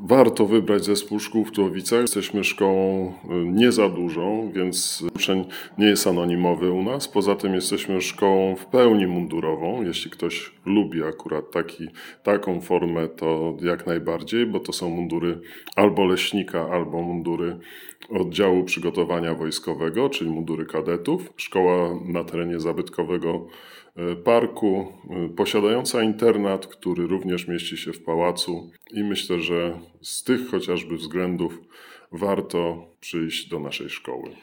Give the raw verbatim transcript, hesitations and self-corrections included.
warto wybrać zespół szkół w Tułowicach. Jesteśmy szkołą nie za dużą, więc uczeń nie jest anonimowy u nas. Poza tym jesteśmy szkołą w pełni mundurową. Jeśli ktoś lubi akurat taki, taką formę, to jak najbardziej, bo to są mundury albo leśnika, albo mundury oddziału przygotowania wojskowego, czyli mundury kadetów. Szkoła na terenie zabytkowego parku, posiadająca internat, który również mieści się w pałacu i myślę, że z tych chociażby względów warto przyjść do naszej szkoły.